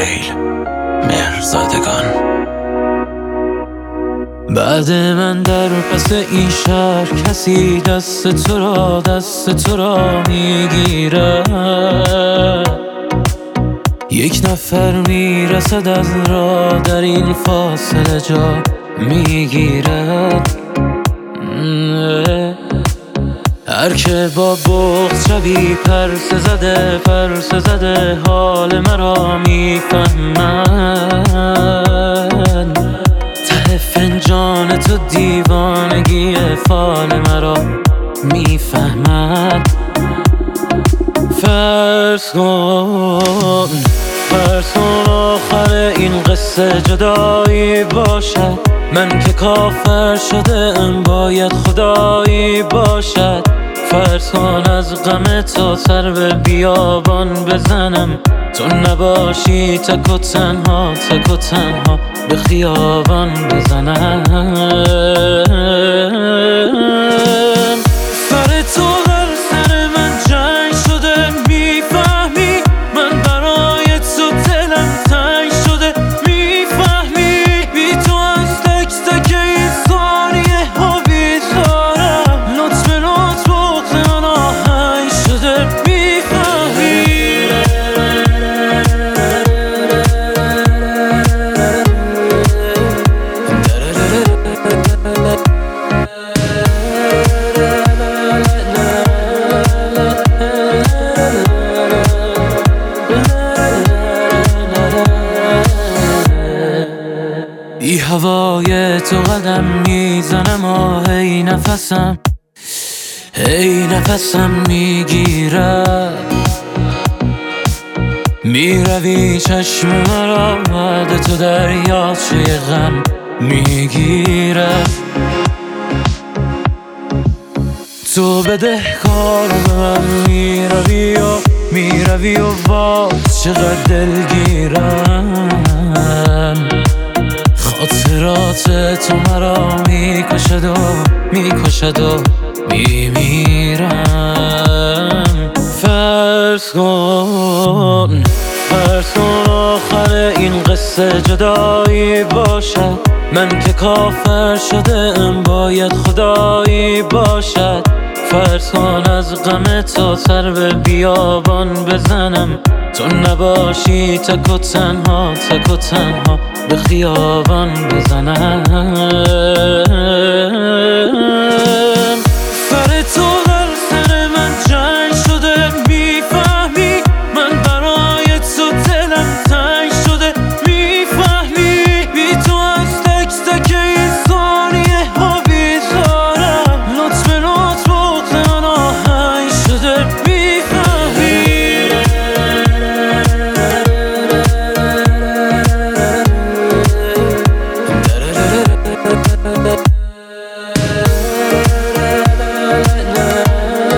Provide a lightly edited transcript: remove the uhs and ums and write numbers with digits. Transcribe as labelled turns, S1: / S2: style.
S1: سهیل مهرزادگان.
S2: بعد من در پس این شهر کسی دست تو را میگیره، یک نفر میرسد از راه در این فاصله جا میگیرد. هر که با بغض شبی پرسه زده حال مرا میفهمد. ته فنجان تو دیوانگی فال مرا میفهمد. فرض کن آخر این قصه جدایی باشد، من که کافر شده ام باید خدایی باشد. فرض کن از غم تو سر به بیابان بزنم، تو نباشی تک و تنها به خیابان بزنم. سر تو هر سر من جنگ شده، میفهمی من برای تو دلم تنگ شده، میفهمی بی تو از تک تک این ثانیه ها بیزارم، لطف بغض من آهنگ شده، میفهمی. بی هوای تو قدم میزنم و هی نفسم میگیرد. میروی چشم مرا بعد تو دریاچه غم میگیرد. تو بدهکار به من میروی و باز چقدر دلگیرم. خاطرات تو مرا میکشد و میمیرم. فرض کن آخر این قصه جدایی باشد، من که کافر شده ام باید خدایی باشد. فرض کن از غم تو سر به بیابان بزنم، تو نباشی تک و تنها به خیابان بزنم.